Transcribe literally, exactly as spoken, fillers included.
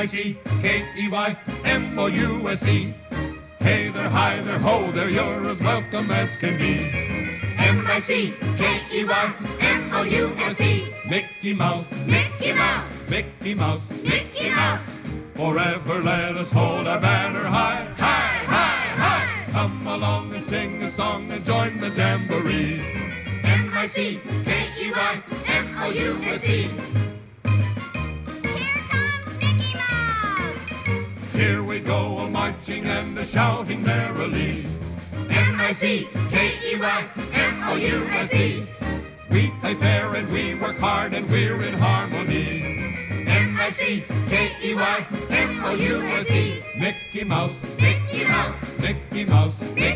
I C K E Y M O U S E. Hey there, hi there, ho there, you're as welcome as can be. M I C K E Y M O U S E. Mickey Mouse, Mickey Mouse, Mickey Mouse, Mickey Mouse. forever let us hold our banner high, high, high, high. Come along and sing a song and join the jamboree. M I C K E Y M O U S E. Here comes Mickey Mouse. Here we go, a marching and a shouting merrily. M I C K E Y M O U S E. We play fair and we work hard and we're in harmony. M I C K E Y M O U S E. Mickey Mouse, Mickey Mouse, Mickey Mouse, Mickey